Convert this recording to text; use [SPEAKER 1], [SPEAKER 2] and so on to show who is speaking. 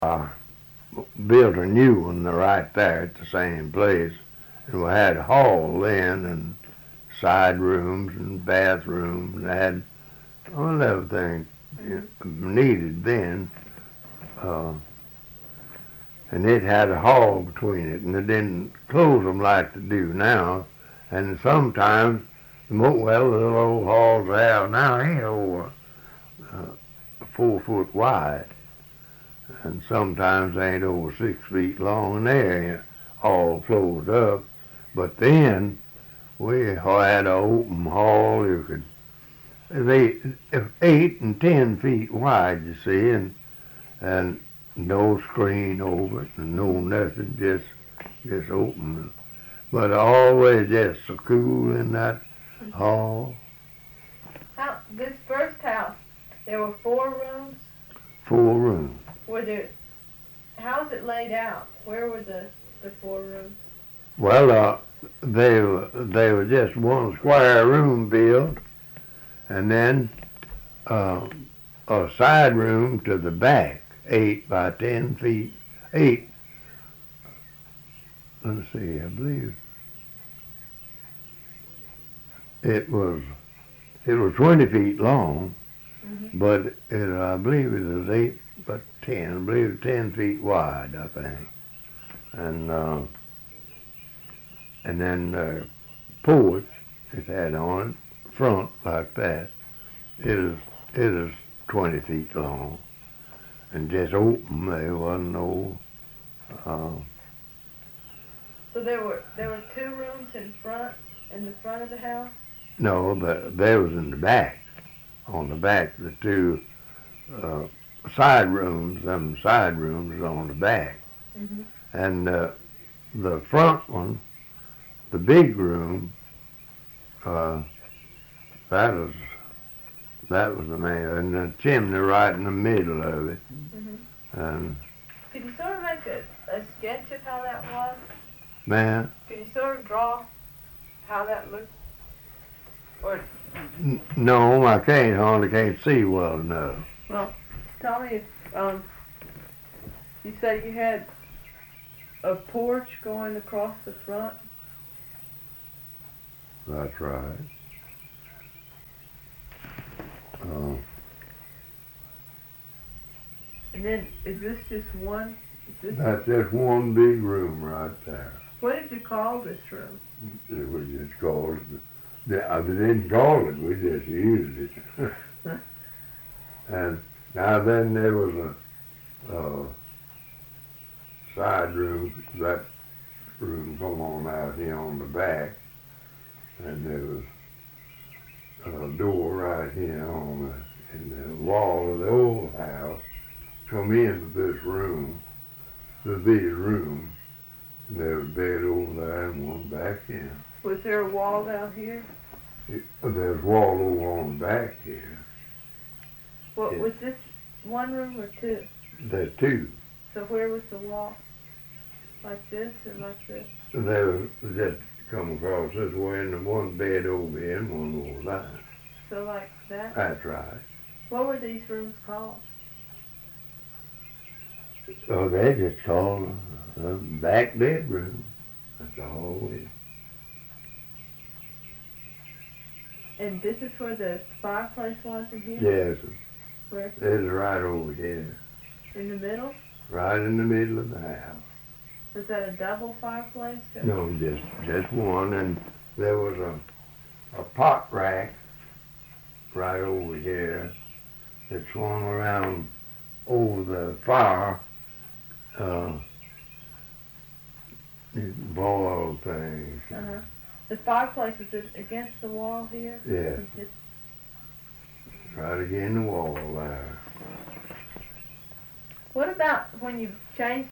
[SPEAKER 1] uh, built a new one right there at the same place. And we had a hall then and side rooms and bathrooms and had everything needed then. Uh, and it had a hall between it, and it didn't close them like they do now. And sometimes, well, the little old halls they have now ain't over 4 foot wide, and sometimes they ain't over 6 feet long, and they're all closed up. But then we had an open hall. You could if 8 and 10 feet wide, you see, and no screen over it, and no nothing, just open. But always just so cool in that hall.
[SPEAKER 2] This first house, there were 4 rooms.
[SPEAKER 1] 4 rooms.
[SPEAKER 2] How's it laid out? Where were the 4 rooms?
[SPEAKER 1] Well, they were just one square room built, and then a side room to the back, 8 by 10 feet. 8. Let's see, I believe it was 20 feet long, but I believe it was 8 by 10. I believe it was 10 feet wide, I think, and then the porch it had on it, front like that. It is 20 feet long, and just open. There wasn't no.
[SPEAKER 2] So there were 2 rooms in the front of the house.
[SPEAKER 1] No, but there was in the back. On the back, the 2 side rooms. Them side rooms is on the back, and the front one, the big room. That was the main, and the chimney right in the middle of it. And
[SPEAKER 2] could you sort of make a sketch of how that was?
[SPEAKER 1] Man?
[SPEAKER 2] Could you sort of draw how that looked? Or
[SPEAKER 1] no, I hardly can't see well enough.
[SPEAKER 2] Well, tell me if you said you had a porch going across the front.
[SPEAKER 1] That's right.
[SPEAKER 2] And then, is this just one?
[SPEAKER 1] That's just one big room right there.
[SPEAKER 2] What did you call this room?
[SPEAKER 1] We just called it. They didn't call it. We just used it. And now then there was a side room. That room come on out here on the back, and there was a door right here in the wall of the old house. Come into this room, the big room, and there was a bed over there and one back in.
[SPEAKER 2] Was there a wall down here?
[SPEAKER 1] There's a wall over on the back here.
[SPEAKER 2] What was this, 1 room or 2?
[SPEAKER 1] There's 2.
[SPEAKER 2] So where was the wall? Like this or like this?
[SPEAKER 1] They was just come across this way, and the one bed over here and one over there.
[SPEAKER 2] So like that?
[SPEAKER 1] That's right.
[SPEAKER 2] What were these rooms called?
[SPEAKER 1] Oh, they just called a back bedroom. That's all it is.
[SPEAKER 2] And this is where the fireplace was in here?
[SPEAKER 1] Yes.
[SPEAKER 2] Where?
[SPEAKER 1] It is right over here.
[SPEAKER 2] In the middle?
[SPEAKER 1] Right in the middle of the house.
[SPEAKER 2] Was that a double fireplace?
[SPEAKER 1] No, just one, and there was a pot rack right over here that swung around over the fire boil things.
[SPEAKER 2] The fireplace is against the wall here?
[SPEAKER 1] Yeah. Right against the wall there.
[SPEAKER 2] What about when you changed